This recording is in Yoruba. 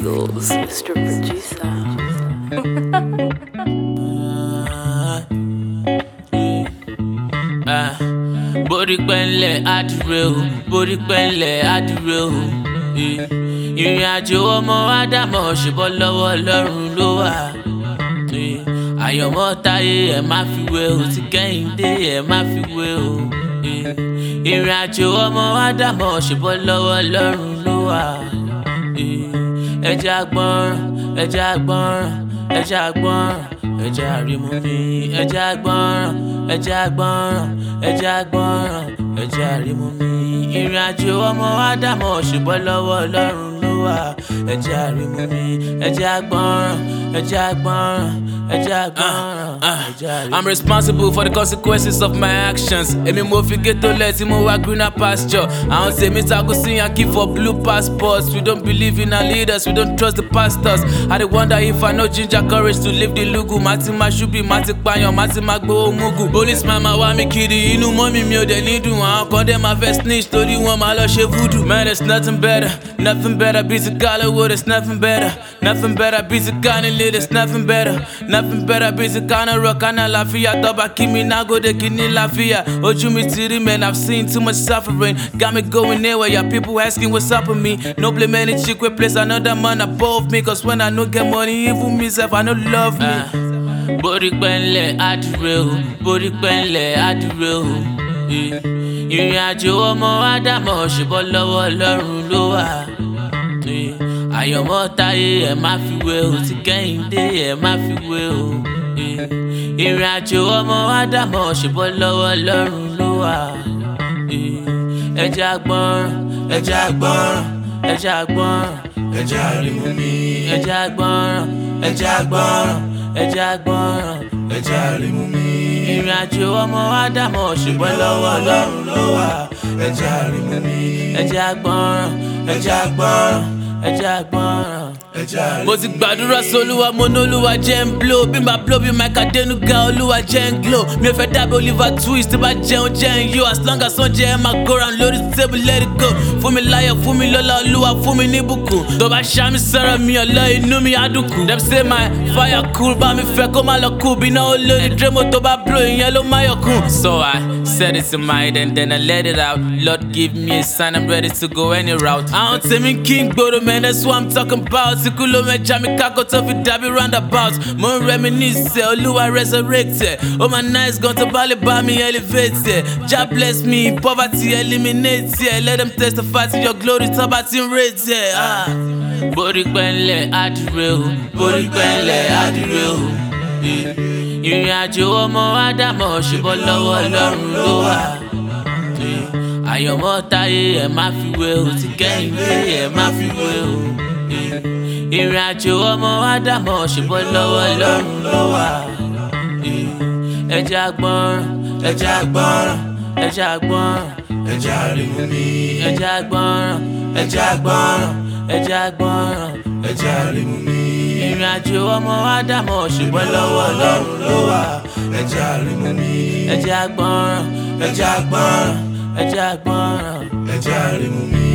Eagles, Mr. Producer. Borí pẹ́ńlẹ̀ àdìrẹ o, borí pẹ́ńlẹ̀ àdìrẹ o. Ìrìn àjò ọmọ Ádámọ̀ ṣùbọ́ lọ́wọ́ Ọlọ́run ló wà. Àyànmọ́ táyé ẹ̀ má fi wé o, ti Kẹ́hìndé ẹ̀ má fi wé o. Ìrìn àjò ọmọ Ádámọ̀ ṣùbọ́ lọ́wọ́ Ọlọ́run ló wà. Ẹ jẹ́ á gbọ́ràn, ẹ jẹ́ á gbọ́ràn, ẹ jẹ́ á gbọ́ràn, ẹ jẹ́ á rímú mi. Ẹ jẹ́ á gbọ́ràn, ẹ jẹ́ á gbọ́ràn, ẹ jẹ́ á gbọ́ràn, ẹ jẹ́ á rímú mi. Ìrìn àjò ọmọ Ádámọ̀ ṣùbọ́ lọ́wọ́ Ọlọ́run ló wà. Ẹ jẹ́ á rímú mi. Ẹ jẹ́ á gbọ́ràn, ẹ jẹ́ á gbọ́ràn, ẹ jẹ́ á gbọ́ràn, ẹ jẹ́ á rímú mi. I'm responsible for the consequences of my actions. Èmi mo fi ghetto lẹ̀ tí mo wá greener pasture. Àwọn tèmi takú sí yankee for blue passports. We don't believe in our leaders, we don't trust the pastors. I dey wonder if I know ginger courage to live the lugu. Màtí ma ṣubi, màtí pààyàn, màtí ma gbowó mugu. Policeman ma wá mi kiri, inú mọ́mí mi ò dẹ̀ ní dùn. Àwọn kan dẹ̀ ma fẹ́ snitch torí wọ́n ma lọ ṣe voodoo. Man, there's nothing better, nothing better. Busy Hollywood, there's nothing better, nothing better. Busy Canada, there's nothing better, nothing better. Busy Kana rock, Kana Lafia, Toba Kimi Nagode, Kini Lafia. Ojú mi ti rí, man, I've seen too much suffering. Got me going nowhere, yeah, people asking what's up with me. No blame any chick we place another man above me. Cause when I no get money, even myself, I no love me. Borí pẹ́ńlẹ̀ àdìrẹ o, borí pẹ́ńlẹ̀ àdìrẹ o. Ìrìn àjò ọmọ Ádámọ̀ ṣùbọ́ lọ́wọ́ Ọlọ́run ló wà. Àyànmọ́ táyé ẹ̀ má fi wé o, ti Kẹ́hìndé ẹ̀ má fi wé o. Ìrìn àjò ọmọ Ádámọ̀ ṣùbọ́ lọ́wọ́ Ọlọ́run ló wà. Ẹ jẹ́ á gbọ́ràn, ẹ jẹ́ á gbọ́ràn, ẹ jẹ́ á gbọ́ràn, ẹ jẹ́ á rímú mi. Ẹ jẹ́ á gbọ́ràn, ẹ jẹ́ á gbọ́ràn, ẹ jẹ́ á gbọ́ràn, ẹ jẹ́ á rímú mi. Ìrìn àjò ọmọ Ádámọ̀ ṣùgbọ́n lọ́wọ́ Ọlọ́run ló wà. Ẹ jẹ́ á rímú mi. Ẹ jẹ́ á gbọ́ràn, ẹ jẹ́ á gbọ́ràn, ẹ jẹ́ á gbọ́ràn, ẹ jẹ́ á rímú mi. Mo ti gbàdúrà sólúwa, mo ní Olúwa jẹ́ ń blow. Bí n bá blow bí Mike Adenuga, Olúwa jẹ́ ń glow. Mi ò fẹ́ dàbí Oliver Twist, tí bá jẹun jẹ́ ń yó. As long as oúnjẹ ẹ máa go round lórí table, let it go. Fún mi láyọ̀, fún mi lọ́lá, Olúwa fún mi ní ìbùkún. Tó bá ṣá mi sọ̀rọ̀ mi ọ̀lọ́, inú mi á dùn kù. Dem say my fire cool, bá mi fẹ́ kó má lọ kú. Bí náà ó lórí Dremo tó bá blow, ìyẹn ló máa yọ̀ kún. So I said it to my head and then I let it out. Lord give me a sign, I'm ready to go any route. Àwọn tèmi kí n gbòòrò, man, that's what I'm talking about. Ikú ló mẹ́ja mi kákó tó fi dàbí roundabout. Mo ń reminisce, Olúwa resurrected. Oh my nice gan tó bá lè bá mi elevate. Jah bless me, poverty eliminate. Let them testify to your glory tó bá ti ń rate. Borí pẹ́ńlẹ̀ àdìrẹ o, borí pẹ́ńlẹ̀ àdìrẹ o. Ìrìn àjò ọmọ Ádámọ̀ ṣùbọ́ lọ́wọ́ Ọlọ́run ló wà. Àyànmọ́ táyé ẹ̀ má fi wé o, ti Kẹ́hìndé ẹ̀ má fi wé o. Ìrìn àjò ọmọ Ádámọ̀ ṣùbọ́ lọ́wọ́ Ọlọ́run ló wà. Ẹ jẹ́ á gbọ́ràn, ẹ jẹ́ á gbọ́ràn, ẹ jẹ́ á gbọ́ràn, ẹ jẹ́ á rímú mi. Ẹ jẹ́ á gbọ́ràn, ẹ jẹ́ á gbọ́ràn, ẹ jẹ́ á gbọ́ràn, ẹ jẹ́ á rímú mi. Ìrìn àjò ọmọ Ádámọ̀ ṣùgbọ́n lọ́wọ́ Ọlọ́run ló wà. Ẹ jẹ́ á rímú mi. Ẹ jẹ́ á gbọ́ràn, ẹ jẹ́ á gbọ́ràn, ẹ jẹ́ á gbọ́ràn, ẹ jẹ́ á rímú mi.